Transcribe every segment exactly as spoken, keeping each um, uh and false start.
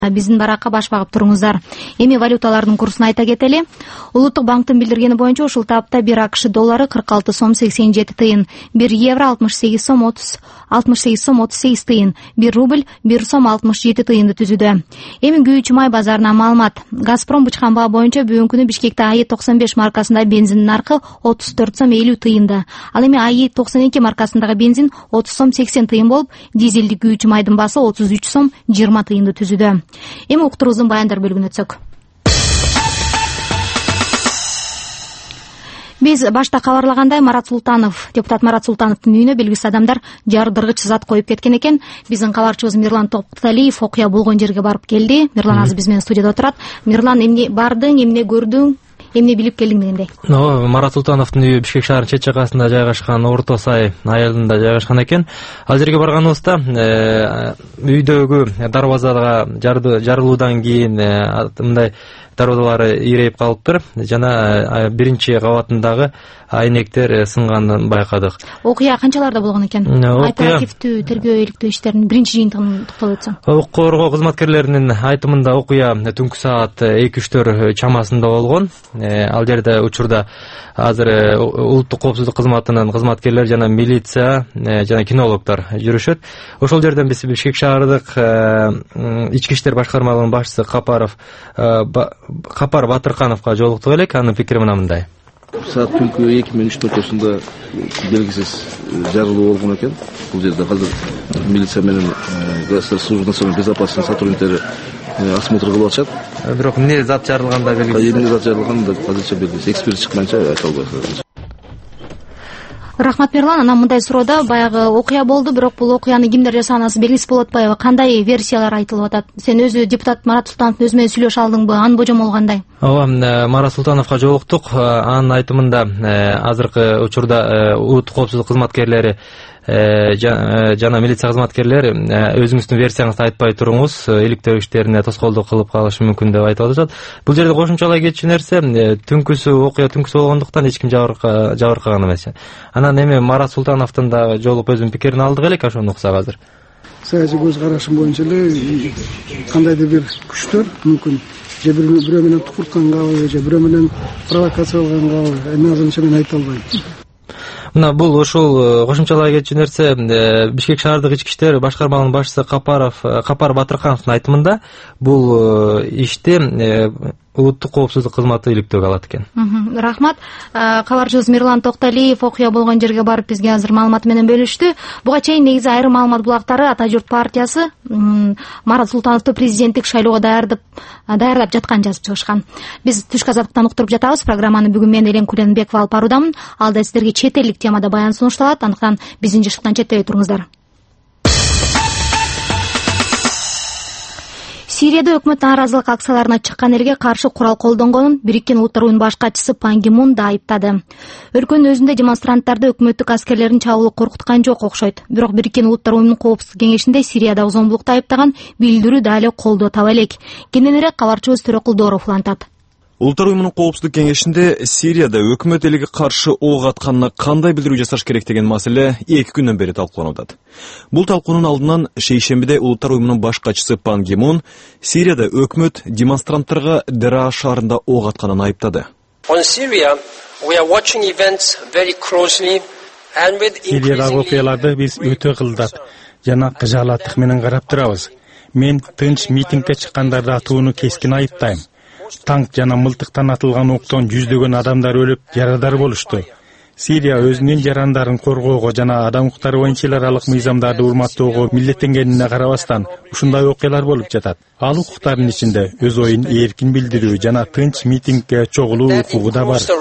Биздин баракка баш багып туруңуздар. Эми валюталардын курсун айта кетели. Улуттук банктын билдиргени боюнча ушул тапта бир АКШ доллары кырк алты сом сексен жети тыйын, бир евро алтымыш сегиз сом отуз сегиз тыйын, бир рубль бир сом алтымыш жети тыйынды түзүүдө. Эми күйүүчү май базарынан маалымат. Газпром бычкан баа боюнча бүгүнкү күнү Бишкекте АИ токсон беш маркасында бензиндин наркы отуз төрт сом элүү тыйында. Ал эми АИ токсон эки маркасындагы бензин отуз сом сексен тыйын болуп, дизелдик күйүүчү майдын баасы отуз үч сом жыйырма тыйынды түзүүдө. Эми уктуруубуздун баяндар бөлүгүнө өтсөк. Биз башта кабарлагандай, Марат Султанов, депутат Марат Султановдун үйүнө белгисиз адамдар жардыргыч зат коюп кеткен экен. Биздин кабарчыбыз Мирлан Токталиев окуя болгон жерге барып келди. Мирлан азыр биз менен студияда отурат. Мирлан, эмне бардың, эмне көрдүң? Эмне билип келдиң дегендей? Ооба, Марат Султановдун үйү Бишкек шаарынын чет жагасында жайгашкан Орто Сай айылында жайгашкан экен. Ал жерге барганыбызда үйдөгү дарбазага жарылуудан кийин мындай дарбазалары ийрейип калыптыр жана биринчи кабатындагы айнектер сынганын байкадык. Окуя канчаларда болгон экен? Оперативдүү тергөө иликтөө иштеринин биринчи жыйынтыгын токтолуп өтсөң. Укук коргоо кызматкерлеринин айтымында окуя түнкү саат эки үчтөр чамасында болгон. Ал жерде учурда азыр улуттук коопсуздук кызматынын кызматкерлери жана милиция жана кинологдор жүрүшөт. Ошол жерден биз Бишкек шаардык ички иштер башкармалыгынын башчысы Капаров Капар Батыркановго жолуктук элек. Анын пикири мына мындай. Саат түнкү эки менен үч ортосунда белгисиз жарылуу болгон экен. Бул жерде азыр милиция менен государственный национальной безопасности сотрудниктери осмотр кылып атышат. Бирок эмне зат жарылганда белгисиз. Эмне зат жарылганда азырча белгисиз. Эксперт чыкканча айта албайбыз. Рахмат, Мирлан. Анан мындай суроода, баягы окуя болду, бирок бул окуяны кимдер жасаганасы белгисиз болуп атпайбы? Кандай версиялар айтылып атат? Сен өзү депутат Марат Султановдун өзү менен сүйлөшө алдыңбы? Анын божомолу кандай? Ооба, Марат Султановго жолуктук. Анын айтымында азыркы учурда улуттук коопсуздук кызматкерлери жана милиция кызматкерлери өзүңүздүн версияңызды айтпай туруңуз, иликтөө иштерине тоскоолдук кылып калышы мүмкүн деп айтып атышат. Бул жерде кошумчалай кетчү нерсе, түнкүсү окуя түнкүсү болгондуктан эч ким жабыркаган эмес. Анан эми Марат Султановдун да жолуп өзүнүн пикирин алдык элек, ошону уксак азыр. Саясий көз карашым боюнча эле кандайдыр бир күчтөр мүмкүн же бирөө менен тукурткангабы, же бирөө менен провокация кылгангабы, эми азырынча мен айта албайм. Мына бул ошол кошумчалай кетчү нерсе, Бишкек шаардык ички иштер башкармалыгынын башчысы Капаров Капар Батыркановдун айтымында бул ишти улуттук коопсуздук кызматы иликтөөгө алат экен. Рахмат. Кабарчыбыз Мирлан Токталиев окуя болгон жерге барып бизге азыр маалымат менен бөлүштү. Буга чейин негизи айрым маалымат булактары Ата журт партиясы Марат Султановду президенттик шайлоого даярдап даярдап жатканын жазып чыгышкан. Биз түшкү азаттыктан уктуруп жатабыз. Программаны бүгүн мен Элен Куленбекова алып баруудамын. Алда сиздерге чет элдик темада баян сунушталат. Андыктан биздин жыштыктан четтебей туруңуздар. Сирияда өкмөт нааразылык акцияларына чыккан элге каршы курал колдонгонун Бириккен Улуттар уюмунун баш катчысы Пан Ги Мун да айыптады. Өлкөнүн өзүндө демонстранттарды өкмөттүк аскерлердин чабуулу коркуткан жок окшойт. Бирок Бириккен Улуттар уюмунун коопсуздук кеңешинде Сириядагы зомбулукту айыптаган билдирүү да эле колдоо таба элек. Кененирээк кабарчыбыз Төрөкул Дооров улантат. Улуттар уюмунун коопсуздук кеңешинде Сирияда өкмөт элге каршы ок атканына кандай билдирүү жасаш керек деген маселе эки күндөн бери талкууланууда. Бул талкуунун алдынан шейшембиде Улуттар уюмунун баш катчысы Пан Ги Мун Сирияда өкмөт демонстранттарга Дера шаарында ок атканын айыптады. Сириядагы окуяларды биз өтө кылдат жана кыжаалаттык менен карап турабыз. Мен тынч митингге чыккандарды атууну кескин айыптайм. Танк жана мылтыктан атылган октон жүздөгөн адамдар өлүп, жарадар болушту. Сирия өзүнүн жарандарын коргоого жана адам укуктары боюнча эл аралык мыйзамдарды урматтоого милдеттенгенине карабастан ушундай окуялар болуп жатат. Ал укуктардын ичинде өз оюн эркин билдирүү жана тынч митингге чогулуу укугу да бар.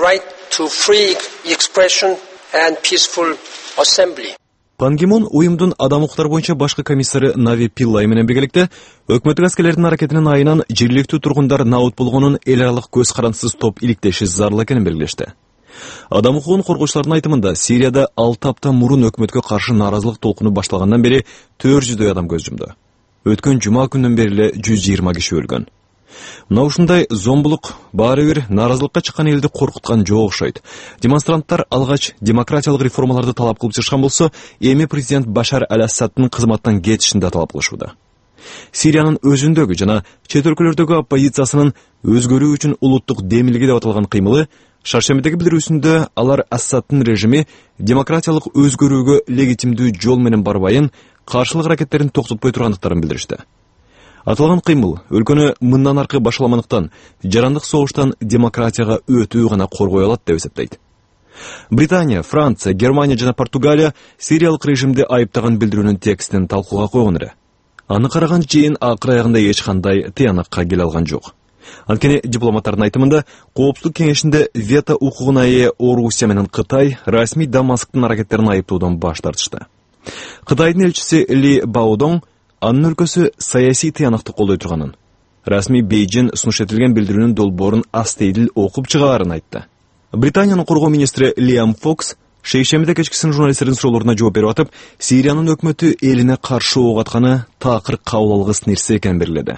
Пан Ги Мун уюмдун адам укуктары боюнча башкы комиссары Нави Пиллай менен биргеликте өкмөттүк аскерлердин аракетинин айынан жергиликтүү тургундар наут болгонун эл аралык көз карансыз топ иликтеши зарыл экенин белгилешти. Адам укугун коргоочулардын айтымында Сирияда алты апта мурун өкмөткө каршы нааразылык толкуну башталгандан бери төрт жүздөй адам көз жумду. Өткөн жума күнүнөн бери эле жүз жыйырма киши өлгөн. Мына ушундай зомбулук баары бир нааразылыкка чыккан элди коркуткан жок окшойт. Демонстранттар алгач демократиялык реформаларды талап кылып чыккан болсо, эми президент Башар аль-Асаддын кызматтан кетишин да талап кылышууда. Сириянын өзүндөгү жана чет өлкөлөрдөгү оппозициясынын өзгөрүү үчүн улуттук демилге деп аталган кыймылы шаршембидеги билдирүүсүндө алар Ассадтын режими демократиялык өзгөрүүгө легитимдүү жол менен барбайын, каршылык аракеттерин токтотпой тургандыктарын билдиришти. Аталган кыймыл өлкөнү мындан аркы башаламандыктан жарандык согуштан демократияга өтүү гана коргой алат деп эсептейт. Британия, Франция, Германия жана Португалия сириялык режимди айыптаган билдирүүнүн текстин талкууга койгон эле. Аны караган жыйын акыр аягында эч кандай тыянакка келе алган жок. Анткени дипломаттардын айтымында Коопсуздук кеңешинде вето укугуна ээ Орусия менен Кытай расмий Дамасктын аракеттерин айыптоодан баш тартышты. Кытайдын элчиси Ли Баодон анын өлкөсү саясий тыянакты колдой турганын, расмий Бейжин сунуш этилген билдирүүнүн долбоорун астейдил окуп чыгаарын айтты. Британиянын коргоо министри Лиам Фокс шейшембиде кечкисин журналисттердин суроолоруна жооп берип атып, Сириянын өкмөтү элине каршы ок атканы такыр кабыл алгыс нерсе экенин белгиледи.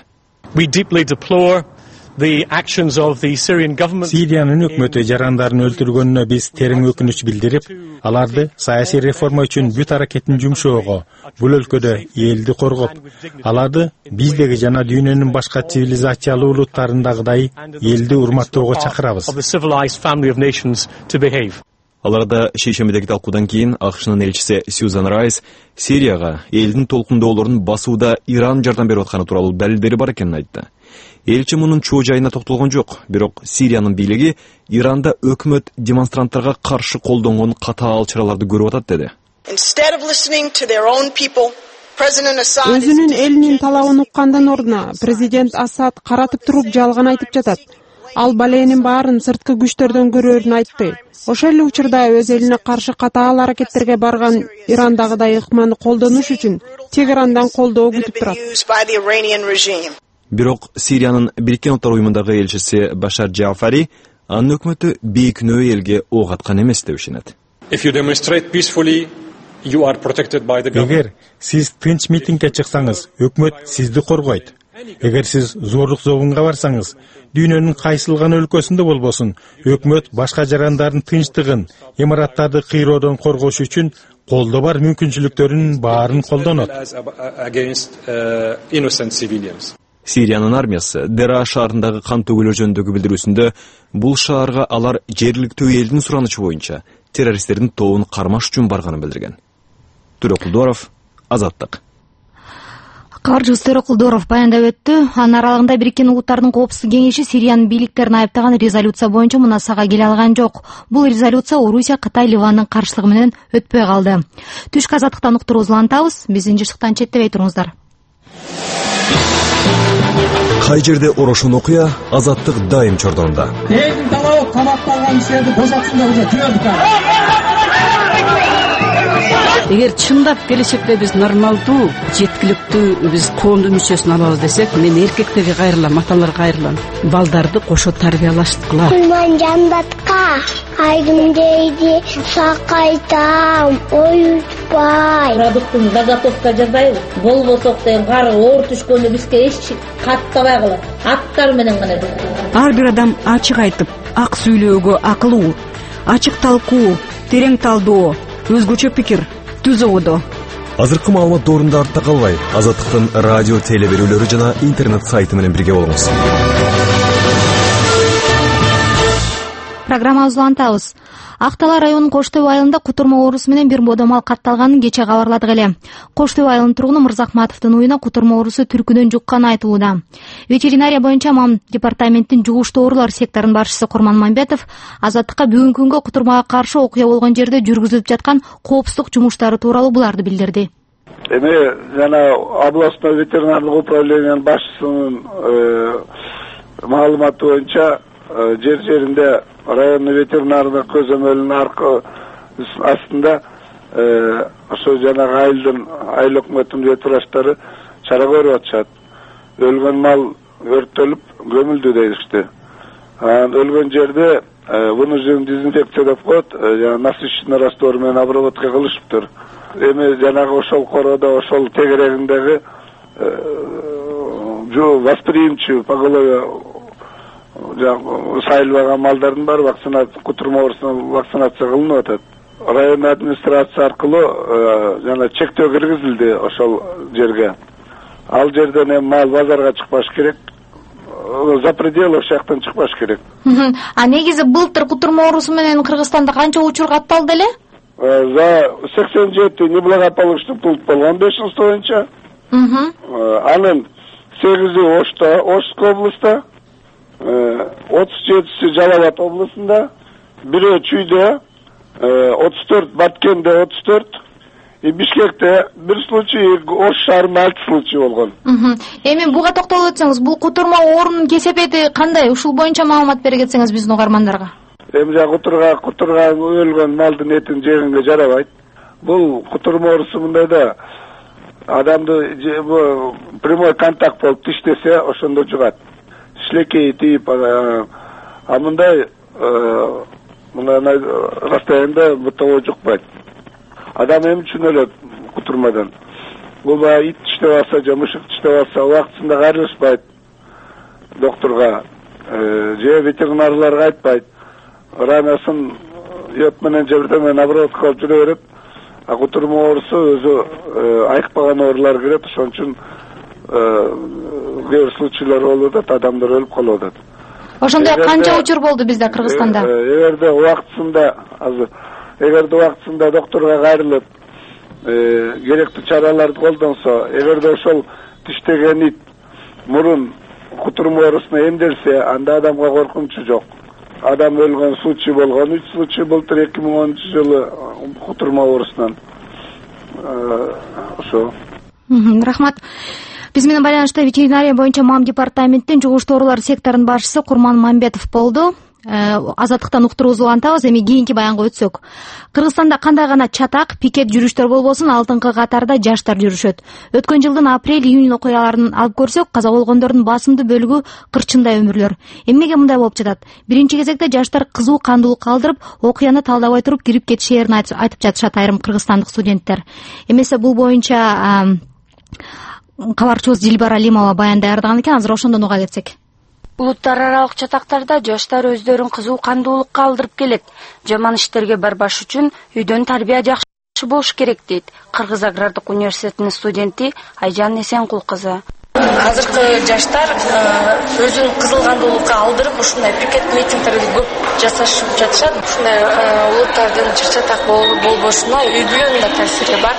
Сириянын өкмөтү жарандарын өлтүргөнүнө биз терең өкүнүч билдирип, аларды саясий реформа үчүн бүт аракетин жумшоого, бул өлкөдө элди коргоп, аларды биздеги жана дүйнөнүн башка цивилизациялуу улуттарындагыдай элди урматтоого чакырабыз. Аларда шейшембидеги талкуудан кийин АКШнын элчиси Сьюзан Райс Сирияга элдин толкундоолорун басууда Иран жардам берип атканы тууралуу далилдери бар экенин айтты. Элчи мунун чоо жайына токтолгон жок, бирок Сириянын бийлиги Иранда өкмөт демонстранттарга каршы колдонгон катаал чараларды көрүп атат деди. Өзүнүн элинин талабын уккандан ордуна президент Асад каратып туруп жалган айтып жатат. Ал баленин баарын сырткы күчтөрдөн көрөөрүн айтты. Ошол эле учурда өз элине каршы катаал аракеттерге барган Ирандагыдай ыкманы колдонуш үчүн Тегерандан колдоо күтүп турат. Бирок Сириянын Бириккен Улуттар уюмундагы элчиси Башар Джафари анын өкмөтү бейкүнөө элге ок аткан эмес деп ишенет. Эгер сиз тынч митингге чыксаңыз, өкмөт сизди коргойт. Эгер сиз зорлук зобунга барсаңыз, дүйнөнүн кайсылган өлкөсүндө болбосун, өкмөт башка жарандардын тынчтыгын, имараттарды кыйроодон коргош үчүн колдо бар мүмкүнчүлүктөрүнүн баарын колдонот. Сириянын армиясы Дера шаарындагы кан төгүлүү жөнүндөгү билдирүүсүндө бул шаарга алар жергиликтүү элдин суранычы боюнча террористтердин тобун кармаш үчүн барганын билдирген. Төрөк Кулдоров, Азаттык. Каржы Төрөк Кулдоров баяндап өттү. Анын аралыгында Бириккен Улуттардын Коопсуздук кеңеши Сириянын бийликтерин айыптаган резолюция боюнча мунасага келе алган жок. Бул резолюция Орусия, Кытай, Ливандын каршылыгы менен өтпөй калды. Түшкү азаттыктан уктуруубузду улантабыз. Биздин жыштыктан четтебей туруңуздар. Кай жерде орошон окуя, Азаттык дайым чордонунда. Элдин талабы камакталган кишилерди бошотсундар уже түгөдүк. Эгер чындап келечекте биз нормалдуу, жеткиликтүү биз коомдун мүчөсүн алабыз десек, мен эркектерге кайрылам, аталарга кайрылам. Балдарды кошо тарбиялаштыкыла. Кулман жандатка, айдым дейди, сакайтам, оютпай. Продуктун заготовка жасайбыз. Болбосок деген кары оор түшкөндө бизге эч каттабай калат. Аттар менен гана. Ар бир адам ачык айтып, ак сүйлөөгө акылуу, ачык талкуу, терең талдоо, өзгөчө пикир, түз ободо. Азыркы маалымат доорунда артта калбай, Азаттыктын радио теле берүүлөрү жана интернет сайты менен бирге болуңуз. Программабызды улантабыз. Актала районунун Коштөбү айылында кутурма оорусу менен бир бодо мал катталганын кече кабарладык эле. Коштөбү айылынын тургуну Мырзахматовдун уюна кутурма оорусу түркүдөн жукканы айтылууда. Ветеринария боюнча мам департаменттин жугуштуу оорулар секторунун башчысы Курман Мамбетов Азаттыкка бүгүнкү күнгө кутурмага каршы окуя болгон жерде жүргүзүлүп жаткан коопсуздук жумуштары тууралуу буларды билдирди. Эми жана областной ветеринардык управлениянын башчысынын маалыматы боюнча жер жеринде районный ветеринардык көзөмөлүнүн аркы астында ошо жанагы айылдын айыл өкмөтүнүн ветврачтары чара көрүп атышат. Өлгөн мал өрттөлүп көмүлдү дейишти. Анан өлгөн жерде вынужденный дезинфекция деп коет, жана насыщенный раствор менен обработка кылышыптыр. Эми жанагы ошол короодо ошол тегерегиндеги восприимчивый поголовье сайылбаган малдардын баары вакцинация кутурма оорусуна вакцинация кылынып атат. Район администрация аркылуу жана чектөө киргизилди ошол жерге. ал жерден эми мал базарга чыкпаш керек, за пределы жактан чыкпаш керек. А негизи былтыр кутурма оорусу менен Кыргызстанда канча учур катталды эле? За сексен жети неблагополучный пункт болгон бешинчи боюнча. Анын сегизи Ошто, Ошская областта, отуз жетиси Жалал Абад областунда, бирөө Чүйдө, отуз төрт Баткенде отуз төрт, и Бишкекте бир случай, Ош шаарында алты случай болгон. Эми буга токтолуп өтсөңүз, бул кутурма оорунун кесепети кандай? Ушул боюнча маалымат бере кетсеңиз биздин угармандарга. Эми жа кутурга, кутурга өлгөн малдын этин жегенге жарабайт. Бул кутурма оорусу мындай да, адамды прямой контакт болуп тиштесе, ошондо жугат. Шилекей тийип, а мындай мындай расстоянда бутоо жукпайт. Адам эми үчүн өлөт кутурмадан. Бул баягы ит тиштеп алса, же мышык тиштеп алса, убактысында кайрылышпайт докторго, же ветеринарларга айтпайт. Ранасын йод менен же бирдеме менен обработка кылып жүрө берет. А кутурма оорусу өзү айыкпаган оорулар кирет, ошон үчүн кээ бир случайлар болуп атат, адамдар өлүп калып атат. Ошондой канча учур болду бизде Кыргызстанда? Эгерде убактысында азыр эгерде убактысында докторго кайрылып, керектүү чараларды колдонсо, эгерде ошол тиштеген ит мурун кутурма оорусуна эмделсе, анда адамга коркунучу жок. Адам өлгөн случай болгон, үч случай былтыр эки миң онунчу жылы кутурма оорусунан. Ошо. Рахмат. Биз менен байланышта ветеринария боюнча МАМ департаменттин жугуштуу оорулар секторунун башчысы Курман Мамбетов болду. Азаттыктан уктуруубузду улантабыз. Эми кийинки баянга өтсөк. Кыргызстанда кандай гана чатак, пикет жүрүштөр болбосун, алдыңкы катарда жаштар жүрүшөт. Өткөн жылдын апрель-июнь окуяларын алып көрсөк, каза болгондордун басымдуу бөлүгү кырчындай өмүрлөр. Эмнеге мындай болуп жатат? Биринчи кезекте жаштар кызуу кандуулук калтырып, окуяны талдабай туруп кирип кетишээрин айтып жатышат айрым кыргызстандык студенттер. Эмесе бул боюнча кабарчыбыз Дилбар Алимова баян даярдаган экен, азыр ошондон уга кетсек. Улуттар аралык чатактарда жаштар өздөрүн кызуу кандуулукка алдырып келет. Жаман иштерге барбаш үчүн үйдөн тарбия жакшы болуш керек дейт Кыргыз агрардык университетинин студенти Айжан Эсенкул кызы. Азыркы жаштар өзүн кызыл кандуулукка алдырып, ушундай пикет митингтерди көп жасашып жатышат. Ушундай улуттардын чыр-чатак болбошуна үй бүлөнүн да таасири бар.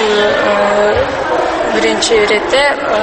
Биринчи иретте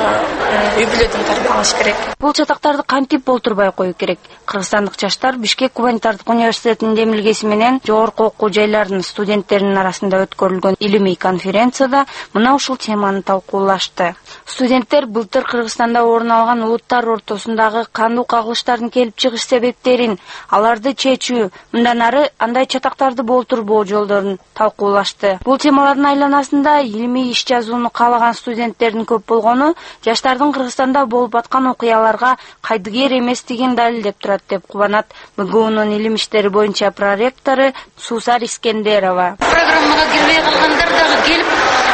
үй бүлөдөн тарбиялаш керек. Бул чатактарды кантип болтурбай коюу керек? Кыргызстандык жаштар Бишкек гуманитардык университетинин демилгеси менен жогорку окуу жайларынын студенттеринин арасында өткөрүлгөн илимий конференцияда мына ушул теманы талкуулашты. Студенттер былтыр Кыргызстанда орун алган улуттар ортосундагы кандуу кагылыштардын келип чыгыш себептерин, аларды чечүү, мындан ары андай чатактарды болтурбоо жолдорун талкуулашты. Бул темалардын айланасында илимий иш жазууну каалаган студенттердин көп болгону жаштардын Кыргызстанда болуп аткан окуяларга кайдыгер эместигин далилдеп турат деп кубанат МГУнун илим иштери боюнча проректору Суусар Искендерова. Программага кирбей калгандар дагы келип,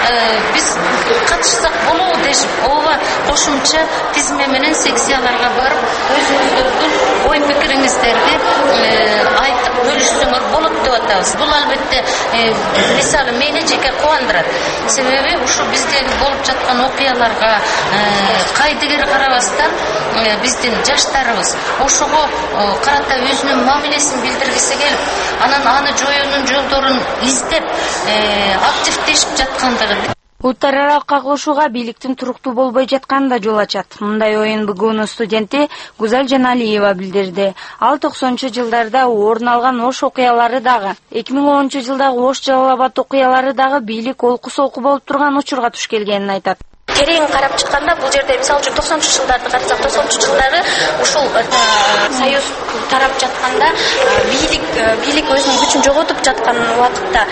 биз катышсак болобу дешип, ооба кошумча тизме менен секцияларга барып, өзүңүздөрдүн ой пикириңиздерди айтып бөлүшсөңөр болот деп атабыз. Бул албетте мисалы мени жеке кубандырат. Себеби ушу биздеги болуп жаткан окуяларга кайдыгер карабастан биздин жаштарыбыз ошого карата өзүнүн мамилесин билдиргиси келип, анан аны жоюунун жолдорун издеп активдешип жаткандыгы. Улуттар аралык кагылышууга бийликтин туруктуу болбой жатканы да жол ачат. Мындай оюн БГУнун студенти Гузаль Жаналиева билдирди. Ал токсонунчу жылдарда орун алган Ош окуялары дагы, эки миң онунчу жылдагы Ош Жалал Абад окуялары дагы бийлик олку солку болуп турган учурга туш келгенин айтат. Терең карап чыкканда бул жерде мисалы үчүн токсонунчу жылдарды карасак, токсонунчу жылдары ушул союз тарап жатканда бийлик бийлик өзүнүн күчүн жоготуп жаткан убакытта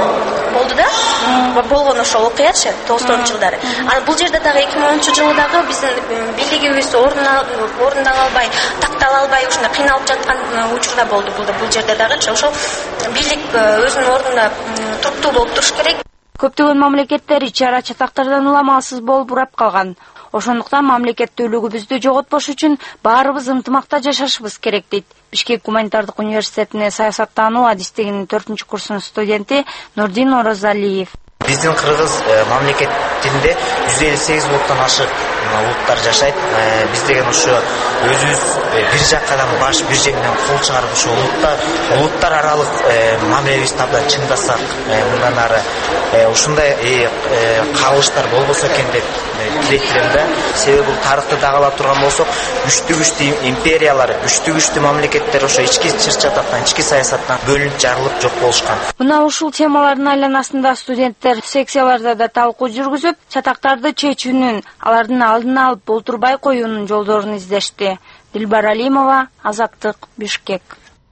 болду да, болгон ошол окуячы токсонунчу жылдары. Анан бул жерде дагы эки миң онунчу жылы дагы биздин бийлигибиз орундаала албай, тактала албай ушундай кыйналып жаткан учурда болду. Бул жерде дагы ошол бийлик өзүнүн ордунда туруктуу болуп туруш керек. Көптөгөн мамлекеттер ичара чатактардан уламалсыз болуп урап калган. Ошондуктан мамлекеттүүлүгүбүздү жоготпош үчүн баарыбыз ынтымакта жашашыбыз керек дейт Бишкек гуманитардык университетинин саясаттануу адистигинин төртүнчү курсунун студенти Нурдин Орозалиев. биздин Кыргыз мамлекетинде жүз элүү сегиз улуттан ашык улуттар жашайт. Биз деген ошо өзүбүз бир жакадан баш, бир жеңден кол чыгарып ошо улуттар улуттар аралык мамилебизди абдан чыңдасак, мындан ары ушундай кабылыштар болбосо экен деп тилектирем да. Себеби бул тарыхты дагалап турган болсок, күчтүү күчтүү империялар, күчтүү күчтүү мамлекеттер ошо ички чыр-чатактан, ички саясаттан бөлүнүп жарылып жок болушкан. Мына ушул темалардын айланасында студенттер секцияларда да талкуу жүргүзүп, чатактарды чечүүнүн, алардын алдын алып болтурбай коюунун жолдорун издешти. Дилбар Алимова, Азаттык, Бишкек.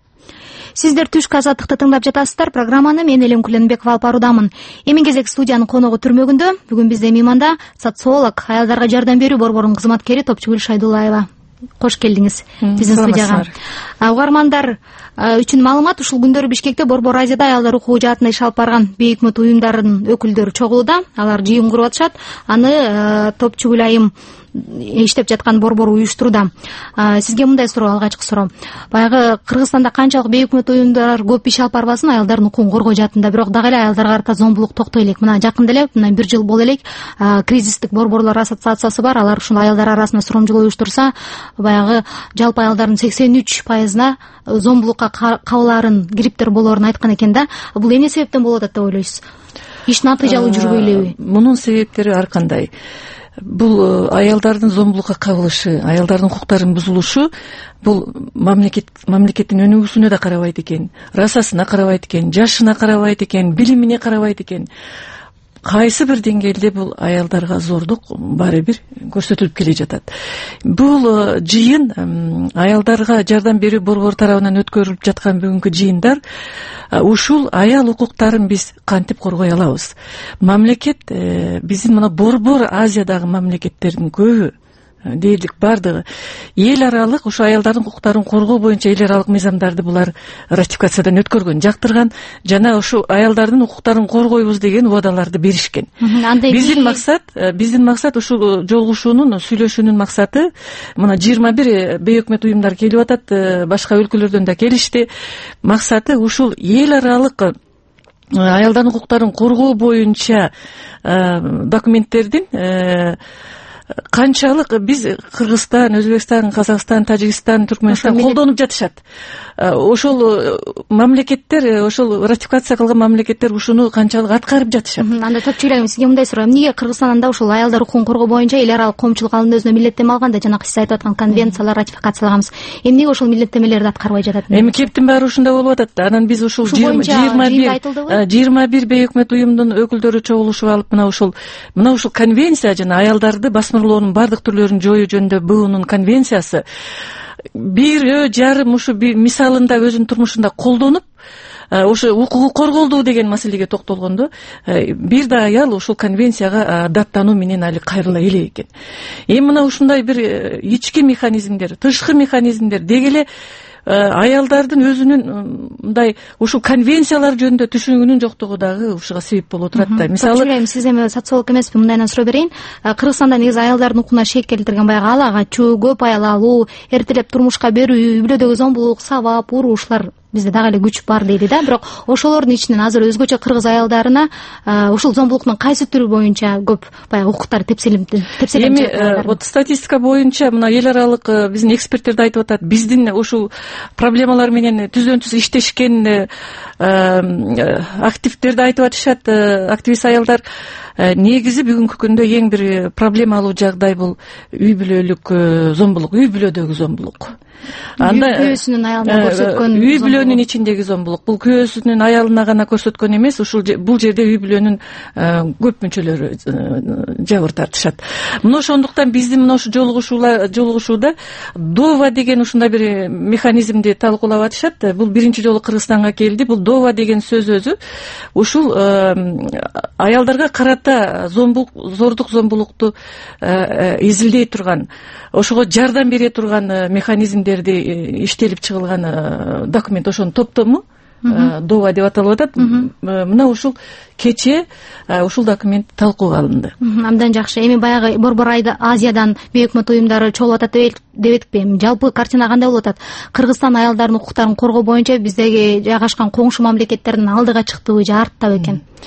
Сиздер түшкү Азаттыкты тыңдап жатасыздар. Программаны мен Элем Куленбекова алып баруудамын. Эми кезек студиянын коногу түрмөгүндө. Бүгүн бизде мейманда социолог, аялдарга жардам берүү борборунун кызматкери Топчугүл Шайдуллаева. Кош келдиңиз биздин студияга. Угармандар үчүн маалымат, ушул күндөрү Бишкекте Борбор Азияда аялдар укугу жаатында иш алып барган бейөкмөт уюмдарынын өкүлдөрү чогулууда. Алар жыйын куруп атышат. Аны Топчугүл айым иштеп жаткан борбор уюштурууда. Сизге мындай суроо, алгачкы суроо. Баягы Кыргызстанда канчалык бейөкмөт уюмдар көп иш алып барбасын аялдардын укугун коргоо жаатында, бирок дагы эле аялдарга карата зомбулук токтой элек. Мына жакында эле, мына бир жыл боло элек, кризистик борборлор ассоциациясы бар. Алар ушул аялдар арасында суромжулоо уюштурса, баягы жалпы аялдардын сексен үч пайызына зомбулукка кабылаарын, гриптер болоорун айткан экен да. Бул эмне себептен болуп атат деп ойлойсуз? Иш натыйжалуу жүрбөй элеби? Мунун себептери ар кандай. Бул аялдардын зомбулукка кабылышы, аялдардын укуктарынын бузулушу, бул мамлекет мамлекеттин өнүгүүсүнө да карабайт экен, расасына карабайт экен, жашына карабайт экен, билимине карабайт экен. Кайсы бир деңгээлде бул аялдарга зордук баары бир көрсөтүлүп келе жатат. Бул жыйын аялдарга жардам берүү борбору тарабынан өткөрүлүп жаткан бүгүнкү жыйындар ушул аял укуктарын биз кантип коргой алабыз? Мамлекет биздин мына Борбор Азиядагы мамлекеттердин көбү дээрлик бардыгы эл аралык ушу аялдардын укуктарын коргоо боюнча эл аралык мыйзамдарды булар ратификациядан өткөргөн, жактырган жана ушу аялдардын укуктарын коргойбуз деген убадаларды беришкен. Биздин максат, биздин максат ушул жолугушуунун, сүйлөшүүнүн максаты, мына жыйырма бир бейөкмөт уюмдар келип атат, башка өлкөлөрдөн да келишти. Максаты ушул эл аралык аялдардын укуктарын коргоо боюнча документтердин канчалык биз Кыргызстан, Өзбекстан, Казакстан, Тажикстан, Түркмөнстан колдонуп жатышат. Ошол мамлекеттер, ошол ратификация кылган мамлекеттер ушуну канчалык аткарып жатышат. Анда Топчугул, сизге мындай суроо. Эмнеге Кыргызстанда ушул аялдар укугун коргоо боюнча эл аралык коомчулук алдында өзүнө милдеттеме алганда, жанагы сиз айтып аткан конвенциялар ратификациялаганбыз. Эмнеге ошол милдеттемелерди аткарбай жатат? Эми кептин баары ушунда болуп атат. Анан биз ушул жыйырма бир бейөкмөт уюмдун өкүлдөрү чогулушуп алып, мына ушул мына ушул конвенция жана аялдарды басмырлоонун бардык түрлөрүн жоюу жөнүндө буунун конвенциясы бир жарым ушу мисалында өзүнүн турмушунда колдонуп, ошо укугу корголду деген маселеге токтолгондо, бир да аял ушул конвенцияга даттануу менен али кайрыла элек экен. Эми мына ушундай бир ички механизмдер, тышкы механизмдер деги эле аялдардын өзүнүн мындай ушул конвенциялар жөнүндө түшүнүүнүн жоктугу дагы ушуга себеп болуп турат да. Мисалы, сиз эми социолог эмеспи, мындайдан суроо берейин. Кыргызстанда негизи аялдардын укугуна шек келтирген баягы ала качуу, көп аял алуу, эртелеп турмушка берүү, үй бүлөдөгү зомбулук, сабап, уруштар бизде дагы эле күч бар дейди да. Бирок ошолордун ичинен азыр өзгөчө кыргыз аялдарына ушул зомбулуктун кайсы түрү боюнча көп баягы укуктар тепселип тепселип Эми вот статистика боюнча мына эл аралык биздин эксперттер да айтып атат, биздин ушул проблемалар менен түздөн түз иштешкен активдер да айтып атышат, активист аялдар. Негизи бүгүнкү күндө эң бир проблемалуу жагдай бул үй бүлөлүк зомбулук, үй бүлөдөгү зомбулук. Анда күйөөсүнүн аялына көрсөткөн үй бүлөнүн ичиндеги зомбулук. Бул күйөөсүнүн аялына гана көрсөткөн эмес, ушул бул жерде үй бүлөнүн көп мүчөлөрү жабыр тартышат. Мына ошондуктан биздин мына ушу жолугушууда ДОВА деген ушундай бир механизмди талкуулап атышат. Бул биринчи жолу Кыргызстанга келди. Бул ДОВА деген сөз өзү ушул аялдарга карата зомбулук, зордук зомбулукту изилдей турган, ошого жардам бере турган механизмдерди иштелип чыгылган документ, ошонун топтому ДОВА деп аталып атат. Мына ушул кече ушул документ талкууга алынды. Абдан жакшы. Эми баягы Борбор Азиядан бейөкмөт уюмдары чогулуп атат деп этпейм. Жалпы картина кандай болуп атат? Кыргызстан аялдардын укуктарын коргоо боюнча биздеги жайгашкан коңшу мамлекеттердин алдыга чыктыбы же артта экен?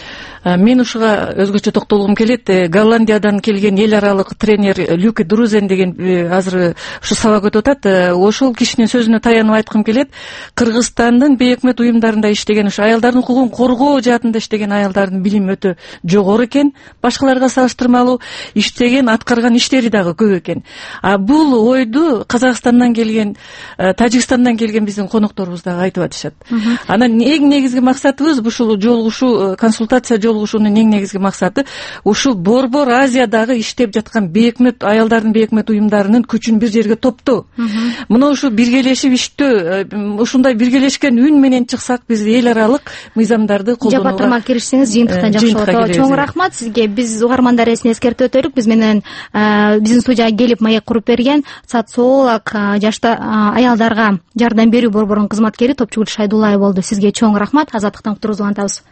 мен ушуга өзгөчө токтолгум келет. Голландиядан келген эл аралык тренер Люке Друзен деген азыр ушу сабак өтүп атат. Ошол кишинин сөзүнө таянып айткым келет. Кыргызстандын бейөкмөт уюмдарында иштеген, ушу аялдардын укугун коргоо жаатында иштеген аялдардын билими өтө жогору экен. Башкаларга салыштырмалуу иштеген, аткарган иштери дагы көп экен. А бул ойду Казакстандан келген, Тажикстандан келген биздин конокторубуз дагы айтып атышат. Анан эң негизги максатыбыз ушул жолугушуу, консультация жолугушуунун эң негизги максаты ушул Борбор Азиядагы иштеп жаткан бейөкмөт аялдардын бейөкмөт уюмдарынын күчүн бир жерге топтоо. Мына ушу биргелешип иштөө, ушундай биргелешкен үн менен чыксак биз эл аралык мыйзамдарды колдонууга жапатырмак киришсеңиз жыйынтыктан жакшы болот. Чоң рахмат сизге. Биз угармандар эсине эскертип өтөлүк. Биз менен биздин студияга келип маек куруп берген социолог, жашта аялдарга жардам берүү борборунун кызматкери Топчугул Шайдуллаев болду. Сизге чоң рахмат. Азаттыктан кутуруңузду улантабыз.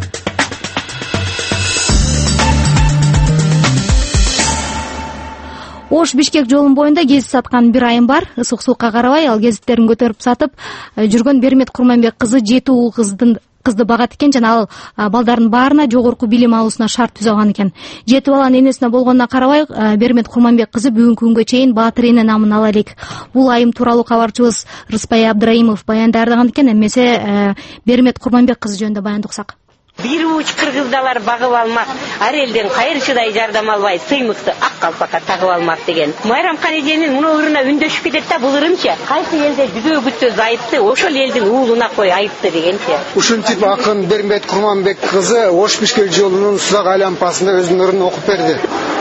Ош Бишкек жолунун боюнда гезит саткан бир айым бар. Ысык суукка карабай ал гезиттерин көтөрүп сатып жүргөн Бермет Курманбек кызы жети уул кыздын кызды багат экен жана ал балдардын баарына жогорку билим алуусуна шарт түзө алган экен. Жети баланын энесине болгонуна карабай Бермет Курманбек кызы бүгүнкү күнгө чейин баатыр эне намын ала элек. Бул айым тууралуу кабарчыбыз Рыспай Абдраимов баяндаган экен. Эмесе Бермет Курманбек кызы жөнүндө баянды уксак. Бир уч кыргыздалар багып алмак, ар элден кайрчыдай жардам албай сыймыкты ак калпакка тагып алмак деген. Майрамкан эженин муну үндөшүп кетет да, бул ырымча кайсы элде жүзөө күтсөз айыпты, ошол элдин уулуна кой айыпты дегенче. Ушинтип акын Бермет Курманбек кызы Ош Бишкек жолунун Судак айлампасында өзүнүн ырын окуп берди.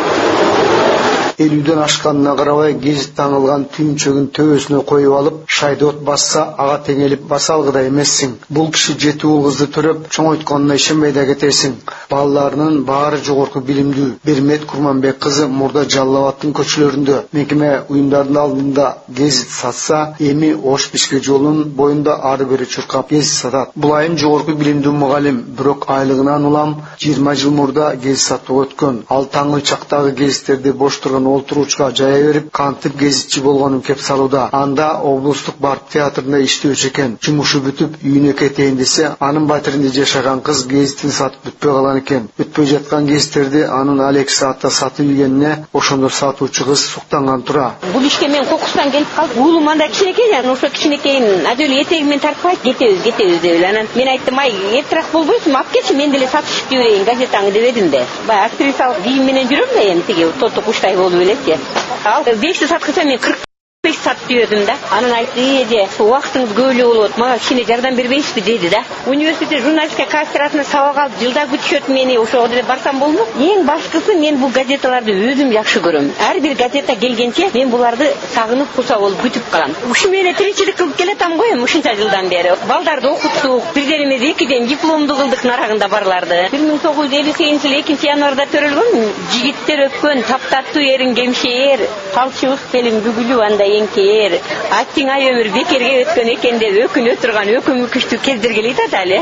элүүдөн ашканына карабай гезит таңылган түйүнчөгүн төбөсүнө коюп алып, шайдот басса ага теңелип баса алгыдай эмессиң. Бул киши жети уул кызды төрөп чоңойтконуна ишенбей да кетесиң. Балаларынын баары жогорку билимдүү. Бермет Курманбек кызы мурда Жалал Абадтын көчөлөрүндө мекеме уюмдардын алдында гезит сатса, эми Ош Бишкек жолунун боюнда ары бери чуркап гезит сатат. Бул айым жогорку билимдүү мугалим, бирок айлыгынан улам жыйырма жыл мурда гезит сатып өткөн. Ал таңыл чактагы гезиттерди бош турган олтуруучуга жая берип, кантип гезитчи болгонун кеп салууда. Анда облустук барк театрында иштөөчү экен. Жумушу бүтүп үйүнө кетейин десе, анын батиринде жашаган кыз гезитин сатып бүтпөй калган экен. Бүтпөй жаткан гезиттерди анын Алекс саатта сатып ийгенине ошондо сатуучу кыз суктанган тура. Бул ишке мен кокустан келип калдым. Уулум анда кичинекей, анан ошо кичинекейин ажөл этегимен тартпай кетебиз, кетебиз деп эле. Анан мен айттым, ай, эртерээк болбойсуңбу, алып келчи, мен деле сатышып жиберейин газетаңды деп едим да. Баягы актрисалык кийим менен жүрөм да, эми тиги тоту куштай болуп эле. Ал бешти саткыса мен кырк беш сатып жибердим да. Анан айтты, эже, убактыңыз көп эле болот, мага кичине жардам бербейсизби деди да. Университет журналистика кафедрасына сабак алып жылда күтүшөт мени, ошого деле барсам болмок. Эң башкысы мен бул газеталарды өзүм жакшы көрөм. Ар бир газета келгенче мен буларды сагынып курса болуп күтүп калам. Ушу менен тиричилик кылып келатам го эми ушунча жылдан бери. Балдарды окуттук, бирден эмес экиден дипломду кылдык нарагында барларды. бир миң тогуз жүз элүү сегизинчи жылы экинчи январда төрөлгөн. Жигиттер өпкөн, таптаттуу эрин кемшээр, калчыбык белим бүгүлүү анда эңкээр. Аттың ай өмүр бекерге өткөн экен деп өкүнө турган өкүмүкүштү кездиргели да эле.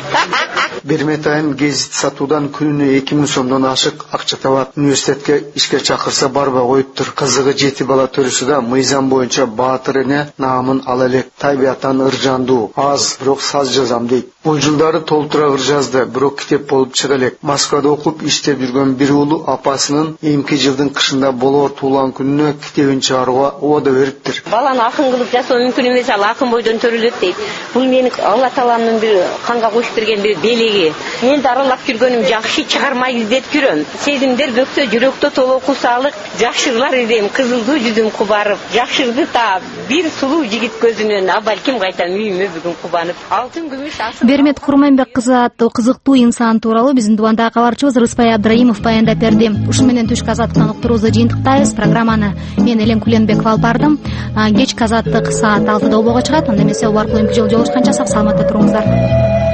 Бермет айым гезит сатуудан күнүнө эки миң сомдон ашык акча табат. Университетке ишке чакырса барбай коюптур. Кызыгы жети бала төрүсү да мыйзам боюнча баатыр эне наамын ала элек. Табиятан ыржандуу, аз, бирок саз жазам дейт. Бул жылдары толтура ыр жазды, бирок китеп болуп чыга элек. Москвада окуп иштеп жүргөн бир уулу апасынын эмки жылдын кышында болоор туулган күнүнө китебин чыгарууга убада бериптир. Баланы акын кылып жасоо мүмкүн эмес, ал акын бойдон төрөлөт дейт. Бул менин Алла тааланын бир канга кошуп берген бир белеги. Элди аралап жүргөнүм жакшы, чыгарма издеп жүрөм. Сезимдер бөксө жүрөктө толоку саалык, жакшырлар идем, кызылдуу жүзүм кубарып, жакшырды таап, бир сулуу жигит көзүнөн, а балким кайтам үйүмө бүгүн кубанып. Алтын күмүш асы. Бермет Курманбек кызы аттуу кызыктуу инсан тууралуу биздин дубандагы кабарчыбыз Рыспай Абдраимов баяндап берди. Ушу менен түшкү азаттыктан уктуруубузду жыйынтыктайбыз. Программаны мен Элем Куленбекова алып бардым. Кечки азаттык саат алтыда обого чыгат. Анда эмесе ол аркылуу эмки жолу жолугушканча сак саламатта туруңуздар.